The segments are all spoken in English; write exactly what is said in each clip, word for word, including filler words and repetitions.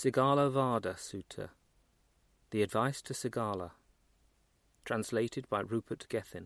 Sigala Vada Sutta, The Advice to Sigala, translated by Rupert Gethin.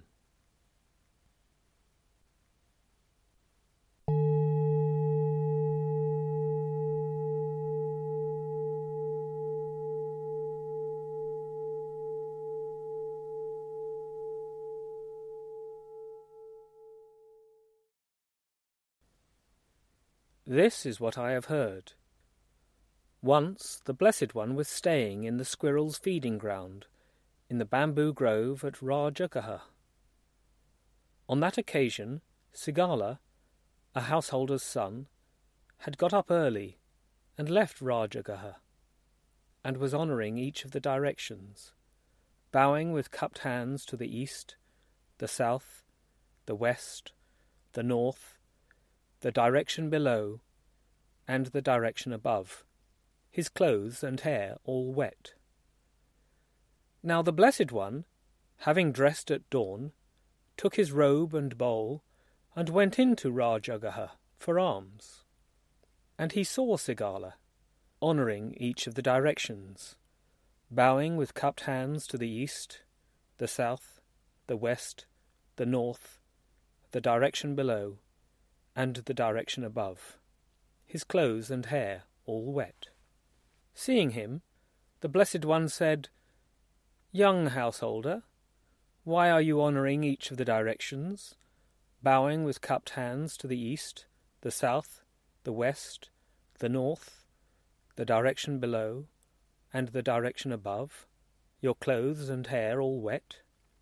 This is what I have heard. Once the Blessed One was staying in the squirrel's feeding ground, in the bamboo grove at Rajagaha. On that occasion, Sigala, a householder's son, had got up early and left Rajagaha, and was honouring each of the directions, bowing with cupped hands to the east, the south, the west, the north, the direction below, and the direction above, his clothes and hair all wet. Now the Blessed One, having dressed at dawn, took his robe and bowl, and went into Rajagaha for alms. And he saw Sigala, honouring each of the directions, bowing with cupped hands to the east, the south, the west, the north, the direction below, and the direction above, his clothes and hair all wet. Seeing him, the Blessed One said, "Young householder, why are you honouring each of the directions, bowing with cupped hands to the east, the south, the west, the north, the direction below, and the direction above, your clothes and hair all wet?"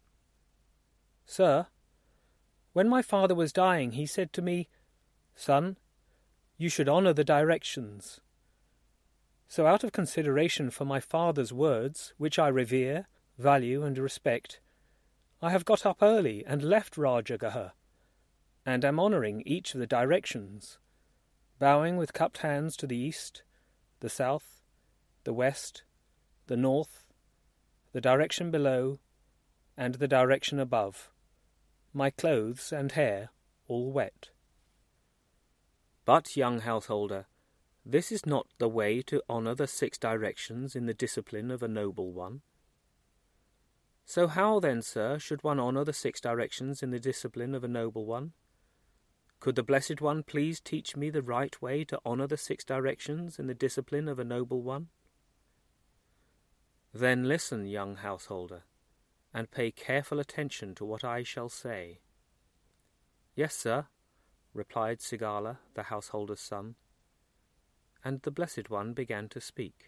"Sir, when my father was dying, he said to me, 'Son, you should honour the directions.' So out of consideration for my father's words, which I revere, value, and respect, I have got up early and left Rajagaha, and am honouring each of the directions, bowing with cupped hands to the east, the south, the west, the north, the direction below, and the direction above, my clothes and hair all wet." "But, young householder, this is not the way to honour the six directions in the discipline of a noble one." "So how then, sir, should one honour the six directions in the discipline of a noble one? Could the Blessed One please teach me the right way to honour the six directions in the discipline of a noble one?" "Then listen, young householder, and pay careful attention to what I shall say." "Yes, sir," replied Sigala, the householder's son. And the Blessed One began to speak.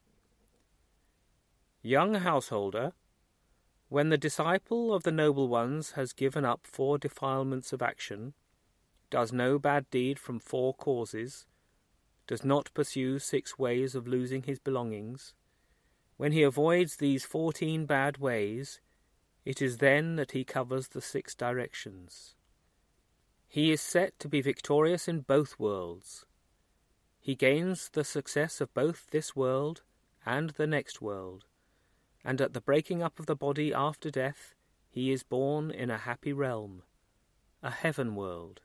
"Young householder, when the disciple of the noble ones has given up four defilements of action, does no bad deed from four causes, does not pursue six ways of losing his belongings, when he avoids these fourteen bad ways, it is then that he covers the six directions. He is set to be victorious in both worlds. He gains the success of both this world and the next world, and at the breaking up of the body after death, he is born in a happy realm, a heaven world."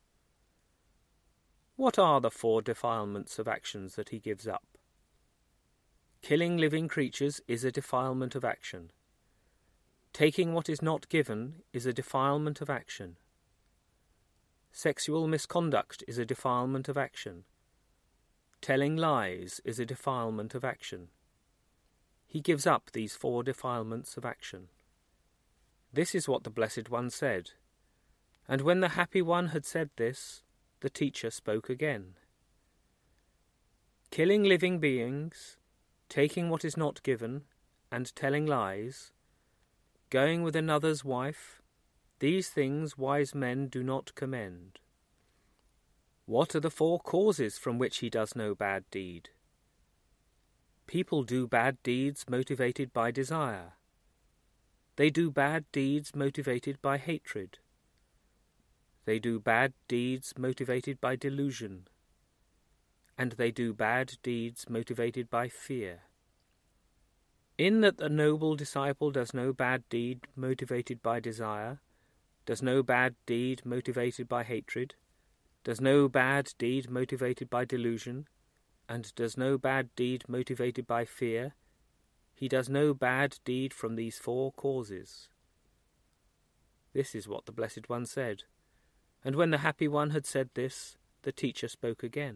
What are the four defilements of actions that he gives up? Killing living creatures is a defilement of action. Taking what is not given is a defilement of action. Sexual misconduct is a defilement of action. Telling lies is a defilement of action. He gives up these four defilements of action. This is what the Blessed One said. And when the Happy One had said this, the teacher spoke again. Killing living beings, taking what is not given, and telling lies, going with another's wife, these things wise men do not commend. What are the four causes from which he does no bad deed? People do bad deeds motivated by desire. They do bad deeds motivated by hatred. They do bad deeds motivated by delusion. And they do bad deeds motivated by fear. In that the noble disciple does no bad deed motivated by desire, does no bad deed motivated by hatred, does no bad deed motivated by delusion, and does no bad deed motivated by fear, he does no bad deed from these four causes. This is what the Blessed One said, and when the Happy One had said this, the teacher spoke again.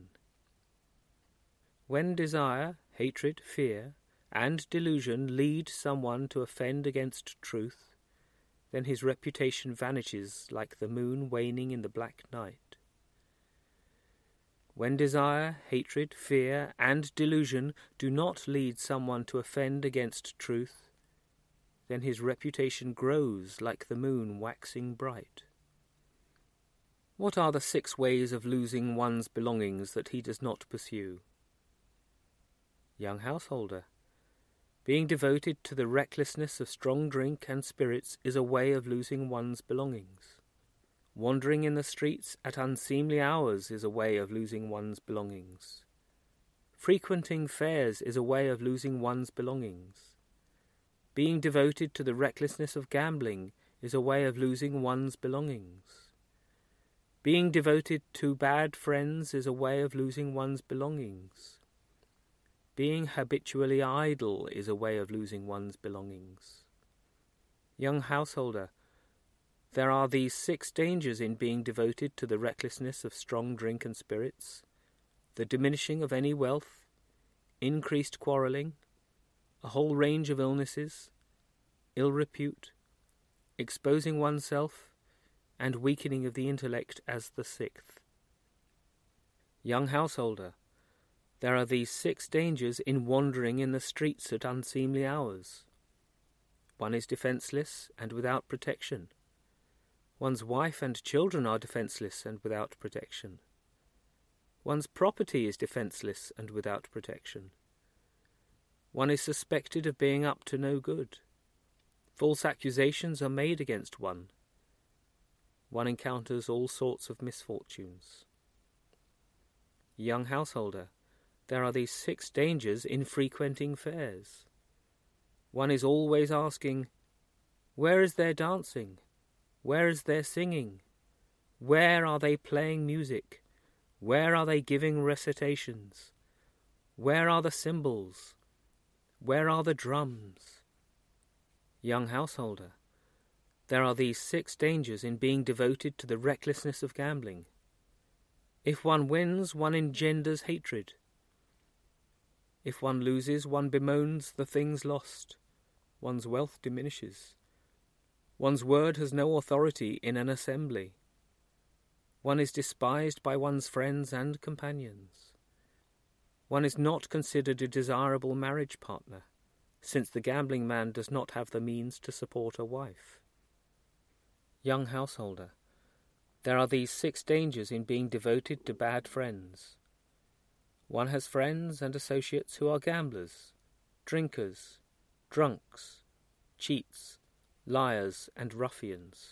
When desire, hatred, fear, and delusion lead someone to offend against truth, then his reputation vanishes like the moon waning in the black night. When desire, hatred, fear, and delusion do not lead someone to offend against truth, then his reputation grows like the moon waxing bright. What are the six ways of losing one's belongings that he does not pursue? Young householder, being devoted to the recklessness of strong drink and spirits is a way of losing one's belongings. Wandering in the streets at unseemly hours is a way of losing one's belongings. Frequenting fairs is a way of losing one's belongings. Being devoted to the recklessness of gambling is a way of losing one's belongings. Being devoted to bad friends is a way of losing one's belongings. Being habitually idle is a way of losing one's belongings. Young householder, there are these six dangers in being devoted to the recklessness of strong drink and spirits: the diminishing of any wealth, increased quarrelling, a whole range of illnesses, ill repute, exposing oneself, and weakening of the intellect as the sixth. Young householder, there are these six dangers in wandering in the streets at unseemly hours. One is defenceless and without protection. One's wife and children are defenceless and without protection. One's property is defenceless and without protection. One is suspected of being up to no good. False accusations are made against one. One encounters all sorts of misfortunes. Young householder, there are these six dangers in frequenting fairs. One is always asking, where is their dancing? Where is their singing? Where are they playing music? Where are they giving recitations? Where are the cymbals? Where are the drums? Young householder, there are these six dangers in being devoted to the recklessness of gambling. If one wins, one engenders hatred. If one loses, one bemoans the things lost. One's wealth diminishes. One's word has no authority in an assembly. One is despised by one's friends and companions. One is not considered a desirable marriage partner, since the gambling man does not have the means to support a wife. Young householder, there are these six dangers in being devoted to bad friends. One has friends and associates who are gamblers, drinkers, drunks, cheats, liars, and ruffians.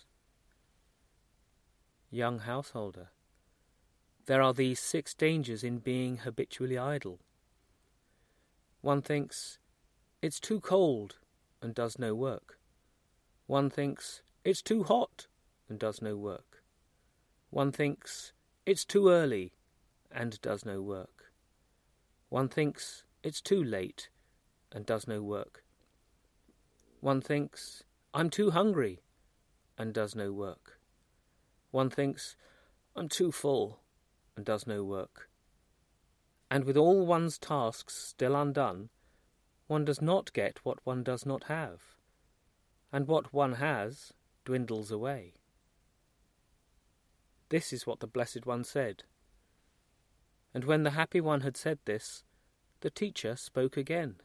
Young householder, there are these six dangers in being habitually idle. One thinks, it's too cold, and does no work. One thinks, it's too hot, and does no work. One thinks, it's too early, and does no work. One thinks, it's too late, and does no work. One thinks, I'm too hungry, and does no work. One thinks, I'm too full, and does no work. And with all one's tasks still undone, one does not get what one does not have, and what one has dwindles away. This is what the Blessed One said. And when the Happy One had said this, the teacher spoke again.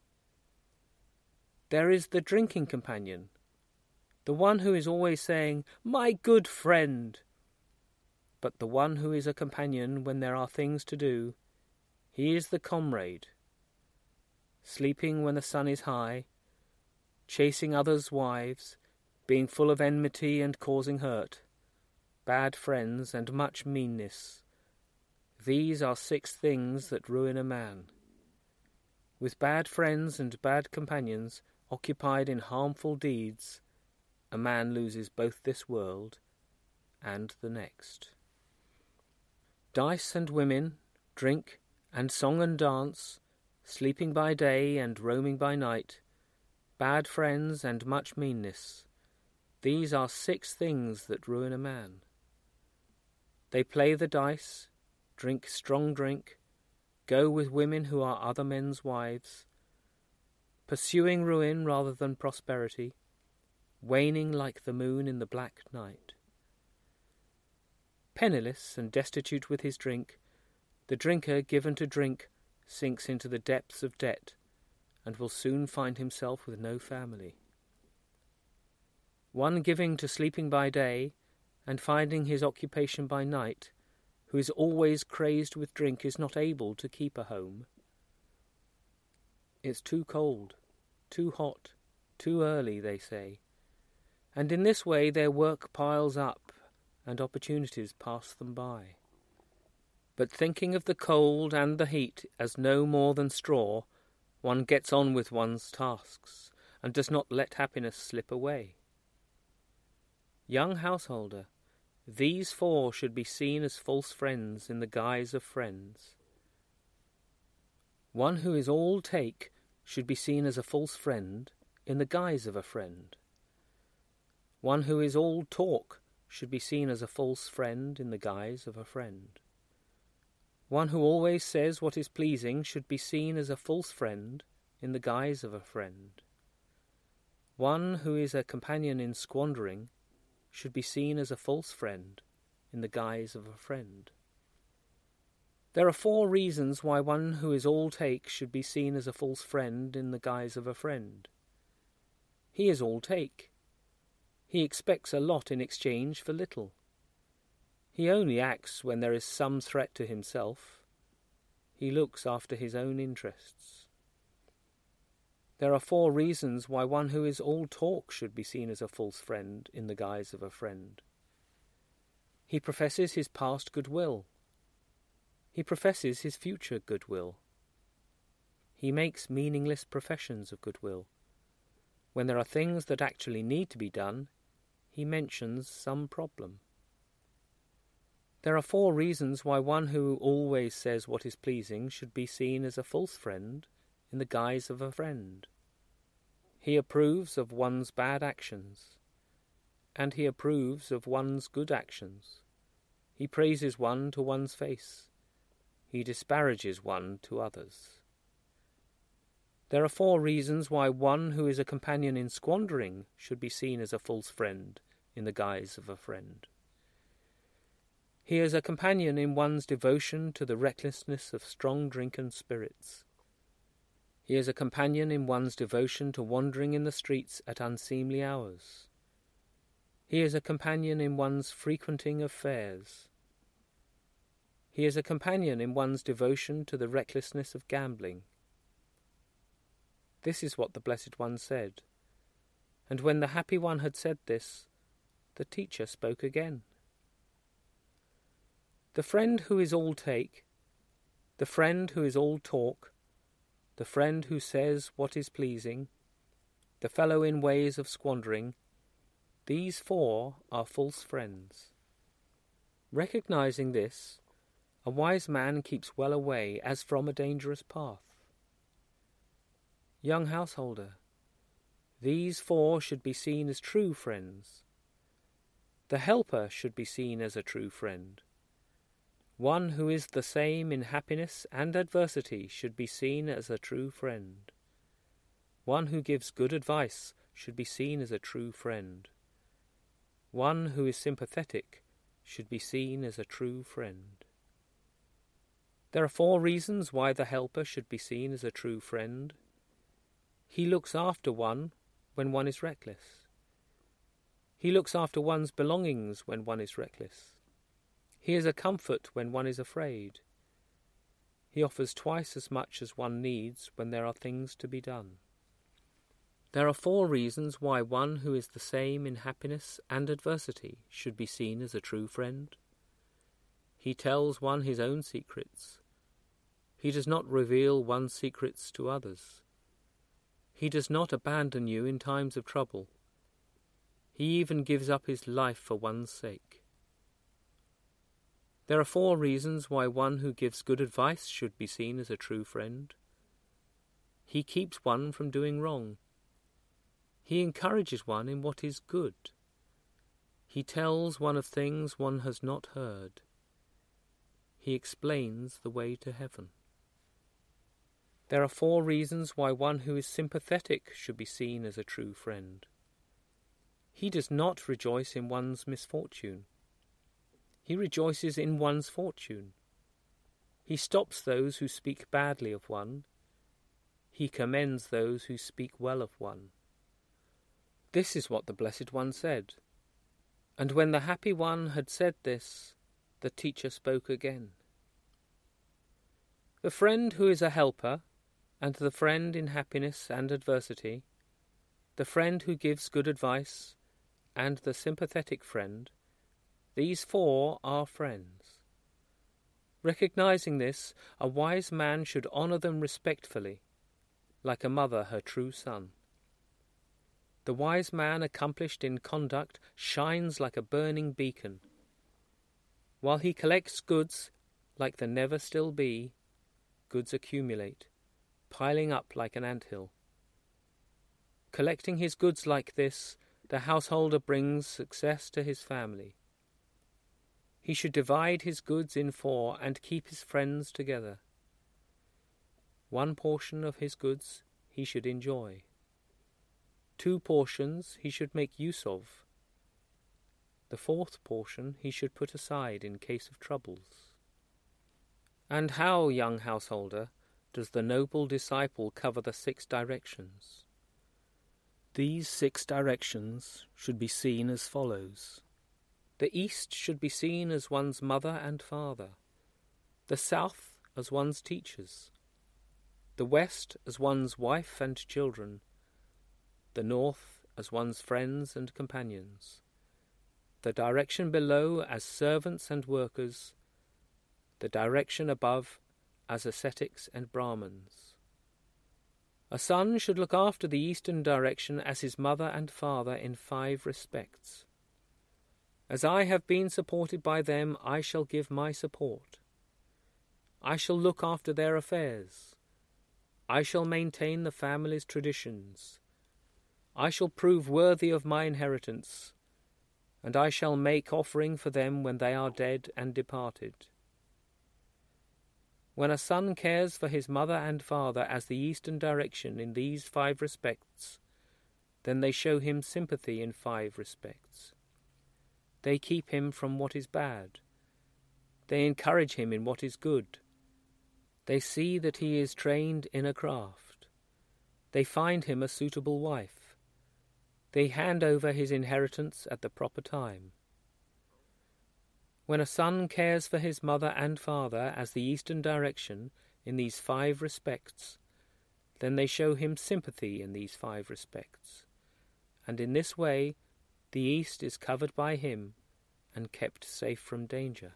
There is the drinking companion, the one who is always saying, "My good friend." But the one who is a companion when there are things to do, he is the comrade, sleeping when the sun is high, chasing others' wives, being full of enmity and causing hurt, bad friends and much meanness. These are six things that ruin a man. With bad friends and bad companions occupied in harmful deeds, a man loses both this world and the next. Dice and women, drink and song and dance, sleeping by day and roaming by night, bad friends and much meanness, these are six things that ruin a man. They play the dice, drink strong drink, go with women who are other men's wives, pursuing ruin rather than prosperity, waning like the moon in the black night. Penniless and destitute with his drink, the drinker given to drink sinks into the depths of debt, and will soon find himself with no family. One giving to sleeping by day, and finding his occupation by night, who is always crazed with drink, is not able to keep a home. It's too cold, too hot, too early, they say, and in this way their work piles up, and opportunities pass them by. But thinking of the cold and the heat as no more than straw, one gets on with one's tasks, and does not let happiness slip away. Young householder, these four should be seen as false friends in the guise of friends. One who is all take should be seen as a false friend in the guise of a friend. One who is all talk should be seen as a false friend in the guise of a friend. One who always says what is pleasing should be seen as a false friend in the guise of a friend. One who is a companion in squandering should be seen as a false friend in the guise of a friend. There are four reasons why one who is all take should be seen as a false friend in the guise of a friend. He is all take. He expects a lot in exchange for little. He only acts when there is some threat to himself. He looks after his own interests. There are four reasons why one who is all talk should be seen as a false friend in the guise of a friend. He professes his past goodwill. He professes his future goodwill. He makes meaningless professions of goodwill. When there are things that actually need to be done, he mentions some problem. There are four reasons why one who always says what is pleasing should be seen as a false friend in the guise of a friend. He approves of one's bad actions, and he approves of one's good actions. He praises one to one's face. He disparages one to others. There are four reasons why one who is a companion in squandering should be seen as a false friend in the guise of a friend. He is a companion in one's devotion to the recklessness of strong drink and spirits. He is a companion in one's devotion to wandering in the streets at unseemly hours. He is a companion in one's frequenting of fairs. He is a companion in one's devotion to the recklessness of gambling. This is what the Blessed One said. And when the Happy One had said this, the teacher spoke again. The friend who is all take, the friend who is all talk, the friend who says what is pleasing, the fellow in ways of squandering, these four are false friends. Recognizing this, a wise man keeps well away as from a dangerous path. Young householder, these four should be seen as true friends. The helper should be seen as a true friend. One who is the same in happiness and adversity should be seen as a true friend. One who gives good advice should be seen as a true friend. One who is sympathetic should be seen as a true friend. There are four reasons why the helper should be seen as a true friend. He looks after one when one is reckless. He looks after one's belongings when one is reckless. He is a comfort when one is afraid. He offers twice as much as one needs when there are things to be done. There are four reasons why one who is the same in happiness and adversity should be seen as a true friend. He tells one his own secrets. He does not reveal one's secrets to others. He does not abandon you in times of trouble. He even gives up his life for one's sake. There are four reasons why one who gives good advice should be seen as a true friend. He keeps one from doing wrong. He encourages one in what is good. He tells one of things one has not heard. He explains the way to heaven. There are four reasons why one who is sympathetic should be seen as a true friend. He does not rejoice in one's misfortune. He rejoices in one's fortune. He stops those who speak badly of one. He commends those who speak well of one. This is what the Blessed One said. And when the Happy One had said this, the teacher spoke again. The friend who is a helper, and the friend in happiness and adversity, the friend who gives good advice, and the sympathetic friend, these four are friends. Recognizing this, a wise man should honor them respectfully, like a mother her true son. The wise man accomplished in conduct shines like a burning beacon. While he collects goods like the never-still bee, goods accumulate, piling up like an anthill. Collecting his goods like this, the householder brings success to his family. He should divide his goods in four and keep his friends together. One portion of his goods he should enjoy. Two portions he should make use of. The fourth portion he should put aside in case of troubles. And how, young householder, does the noble disciple cover the six directions? These six directions should be seen as follows. The east should be seen as one's mother and father, the south as one's teachers, the west as one's wife and children, the north as one's friends and companions, the direction below as servants and workers, the direction above as ascetics and Brahmins. A son should look after the eastern direction as his mother and father in five respects. As I have been supported by them, I shall give my support. I shall look after their affairs. I shall maintain the family's traditions. I shall prove worthy of my inheritance, and I shall make offering for them when they are dead and departed. When a son cares for his mother and father as the eastern direction in these five respects, then they show him sympathy in five respects. They keep him from what is bad. They encourage him in what is good. They see that he is trained in a craft. They find him a suitable wife. They hand over his inheritance at the proper time. When a son cares for his mother and father as the eastern direction in these five respects, then they show him sympathy in these five respects. And in this way, the east is covered by him and kept safe from danger.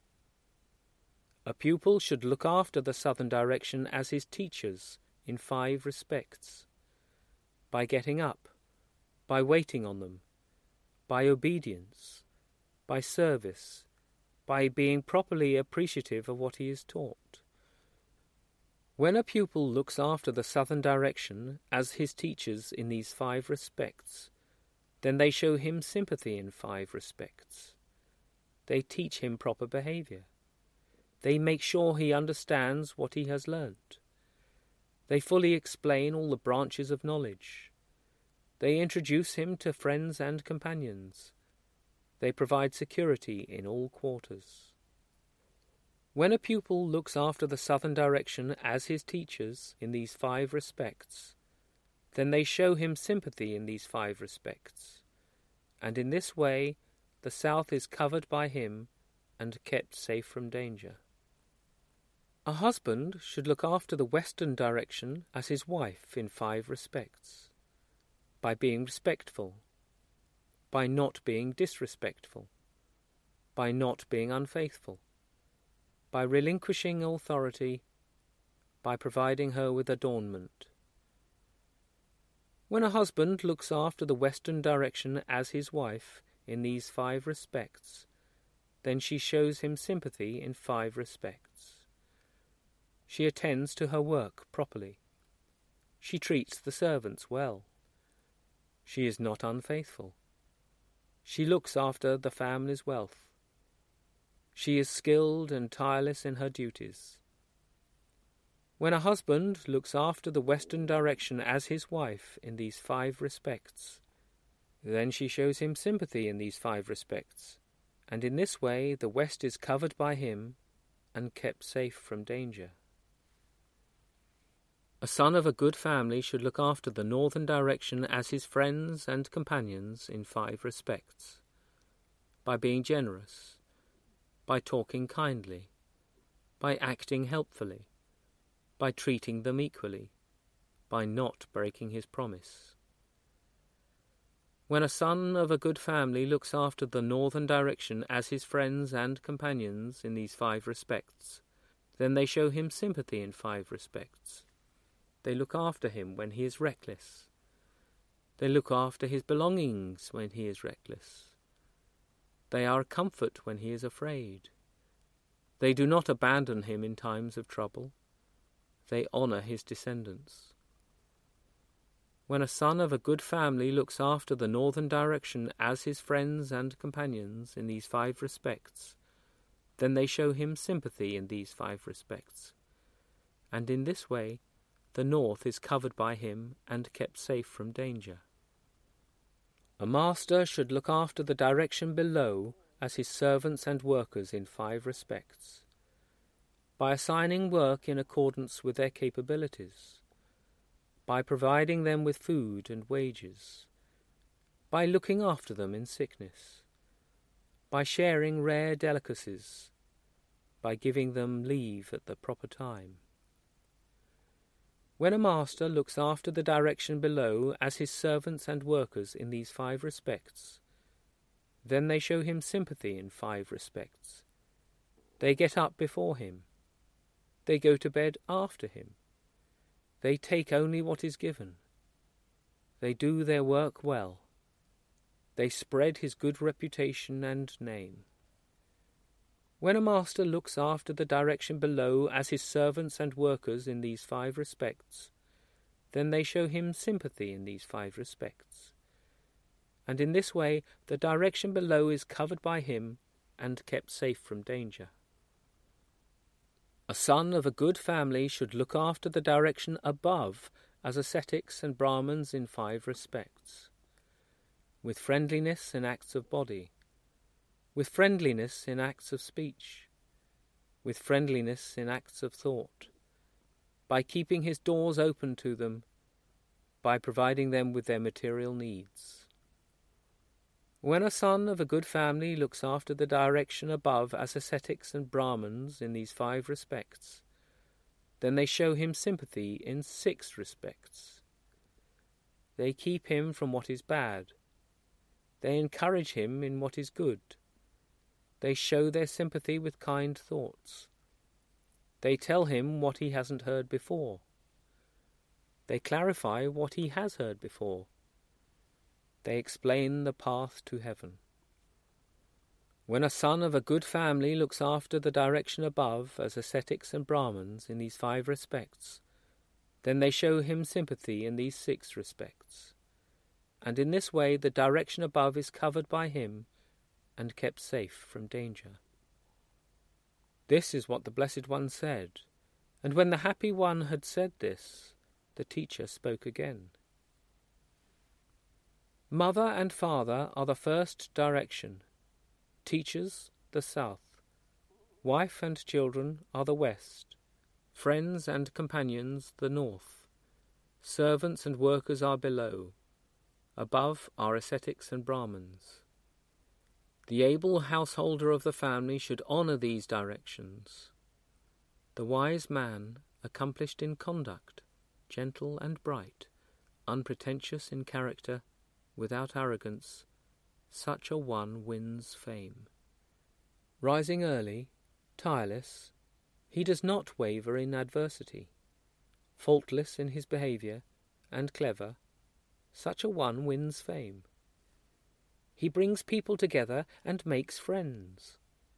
A pupil should look after the southern direction as his teachers in five respects. By getting up, by waiting on them, by obedience, by service, by being properly appreciative of what he is taught. When a pupil looks after the southern direction as his teachers in these five respects, then they show him sympathy in five respects. They teach him proper behaviour. They make sure he understands what he has learnt. They fully explain all the branches of knowledge. They introduce him to friends and companions. They provide security in all quarters. When a pupil looks after the southern direction as his teachers in these five respects, then they show him sympathy in these five respects, and in this way the south is covered by him and kept safe from danger. A husband should look after the western direction as his wife in five respects, by being respectful, by not being disrespectful, by not being unfaithful, by relinquishing authority, by providing her with adornment. When a husband looks after the western direction as his wife in these five respects, then she shows him sympathy in five respects. She attends to her work properly. She treats the servants well. She is not unfaithful. She looks after the family's wealth. She is skilled and tireless in her duties. When a husband looks after the western direction as his wife in these five respects, then she shows him sympathy in these five respects, and in this way the west is covered by him and kept safe from danger. A son of a good family should look after the northern direction as his friends and companions in five respects: by being generous, by talking kindly, by acting helpfully, by treating them equally, by not breaking his promise. When a son of a good family looks after the northern direction as his friends and companions in these five respects, then they show him sympathy in five respects. They look after him when he is reckless. They look after his belongings when he is reckless. They are a comfort when he is afraid. They do not abandon him in times of trouble. They honour his descendants. When a son of a good family looks after the northern direction as his friends and companions in these five respects, then they show him sympathy in these five respects. And in this way, the north is covered by him and kept safe from danger. A master should look after the direction below as his servants and workers in five respects: by assigning work in accordance with their capabilities, by providing them with food and wages, by looking after them in sickness, by sharing rare delicacies, by giving them leave at the proper time. When a master looks after the direction below as his servants and workers in these five respects, then they show him sympathy in five respects. They get up before him. They go to bed after him. They take only what is given. They do their work well. They spread his good reputation and name. When a master looks after the direction below as his servants and workers in these five respects, then they show him sympathy in these five respects. And in this way the direction below is covered by him and kept safe from danger. A son of a good family should look after the direction above as ascetics and Brahmins in five respects: with friendliness in acts of body, with friendliness in acts of speech, with friendliness in acts of thought, by keeping his doors open to them, by providing them with their material needs. When a son of a good family looks after the direction above as ascetics and Brahmins in these five respects, then they show him sympathy in six respects. They keep him from what is bad. They encourage him in what is good. They show their sympathy with kind thoughts. They tell him what he hasn't heard before. They clarify what he has heard before. They explain the path to heaven. When a son of a good family looks after the direction above as ascetics and Brahmins in these five respects, then they show him sympathy in these six respects. And in this way the direction above is covered by him and kept safe from danger. This is what the Blessed One said, and when the Happy One had said this, the teacher spoke again. Mother and father are the first direction, teachers the south, wife and children are the west, friends and companions the north, servants and workers are below, above are ascetics and Brahmins. The able householder of the family should honour these directions. The wise man, accomplished in conduct, gentle and bright, unpretentious in character, without arrogance, such a one wins fame. Rising early, tireless, he does not waver in adversity. Faultless in his behaviour, and clever, such a one wins fame. He brings people together and makes friends.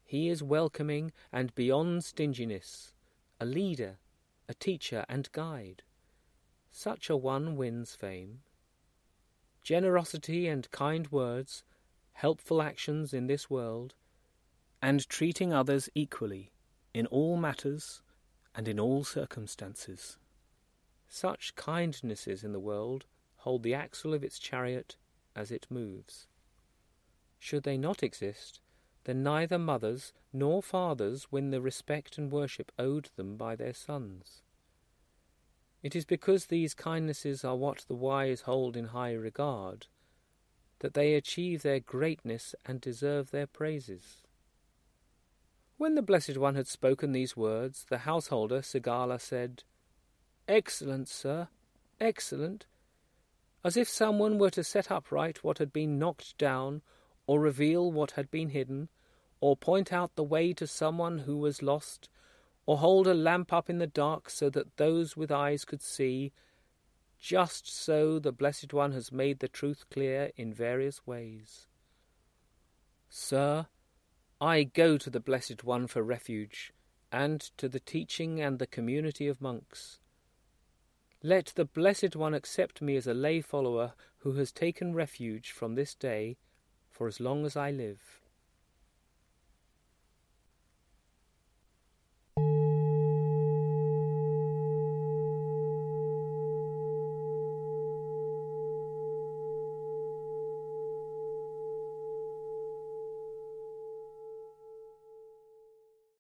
He is welcoming and beyond stinginess, a leader, a teacher and guide. Such a one wins fame. Generosity and kind words, helpful actions in this world, and treating others equally in all matters and in all circumstances. Such kindnesses in the world hold the axle of its chariot as it moves. Should they not exist, then neither mothers nor fathers win the respect and worship owed them by their sons. It is because these kindnesses are what the wise hold in high regard that they achieve their greatness and deserve their praises. When the Blessed One had spoken these words, the householder, Sigala, said, "Excellent, sir, excellent," as if someone were to set upright what had been knocked down, or reveal what had been hidden, or point out the way to someone who was lost, or hold a lamp up in the dark so that those with eyes could see. Just so the Blessed One has made the truth clear in various ways. Sir, I go to the Blessed One for refuge, and to the teaching and the community of monks. Let the Blessed One accept me as a lay follower who has taken refuge from this day for as long as I live.